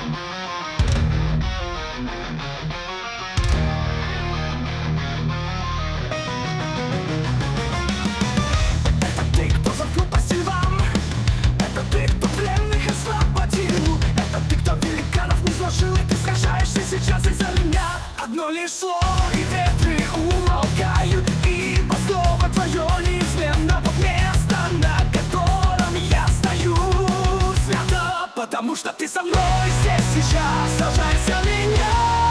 Ты, кто замкнул постель вам, это ты, кто пленных освободил, это ты, кто великанов не сложил, и ты сражаешься сейчас из-за меня. Одно лишь слово, и ветры умолкают, ибо слово твое неизменно вот место, на котором я стою свято, потому что ты со мной здесь сейчас, сражаясь за меня.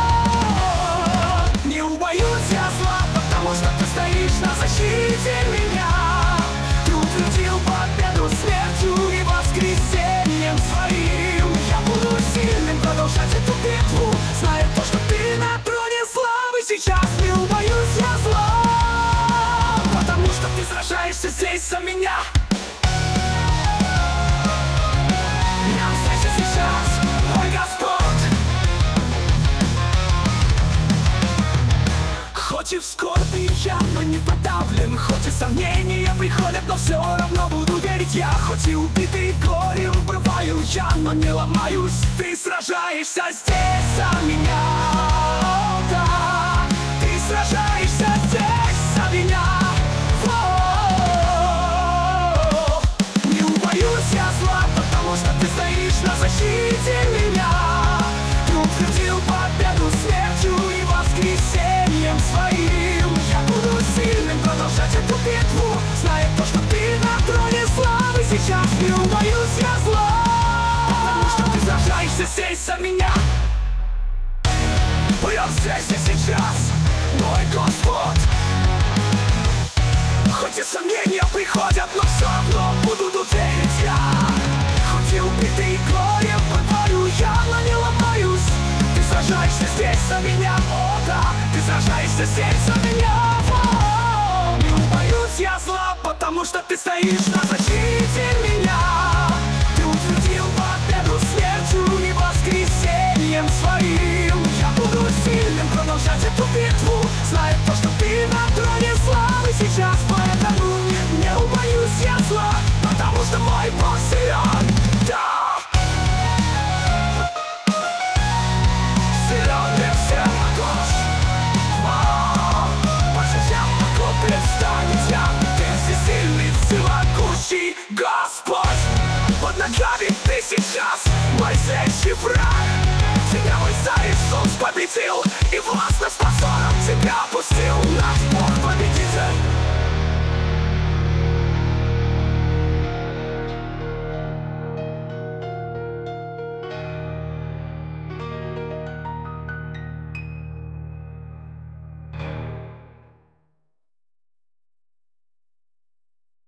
Не убоюсь я зла, потому что ты стоишь на защите меня. Ты утвердил победу смертью и воскресением своим. Я буду сильным продолжать эту битву, зная то, что ты на троне славы сейчас. Не убоюсь я зла, потому что ты сражаешься здесь за меня. Я здесь и сейчас, мой Господь. Хоть и в скорби я, но не подавлен, хоть и сомнения приходят, но все равно буду верить я. Хоть и убитый горем бываю я, но не ломаюсь. Ты сражаешься здесь за меня, о, да. Ты сражаешься здесь за меня, о. Не убоюсь я зла, потому что ты стоишь на защите меня. Ты утвердил победу смертью и воскресением своим. Я буду сильным продолжать эту битву, зная то, что ты на троне славы сейчас. Не убоюсь я зла, потому что ты сражаешься здесь за меня. Я здесь и сейчас, мой Господь. Хоть и сомнения приходят, но все равно буду тут верить я. Хоть и убитый горем бываю я, но не ломаюсь. Ты сражаешься здесь за меня, о да. Ты сражаешься здесь за меня, о. Не убоюсь я зла, потому что ты стоишь на защите меня. Ты утвердил победу смертью и воскресением своим. Я буду сильным продолжать эту битву, зная то, что ты на троне славы сейчас. Поэтому не убоюсь я зла, потому что мой Бог силен, да. Силен и всем могуч, больше чем могу представить я. Ты всесильный, всемогущий Господь. Под ногами ты сейчас мой злейший враг. Тебя мой Царь Иисус победил и властно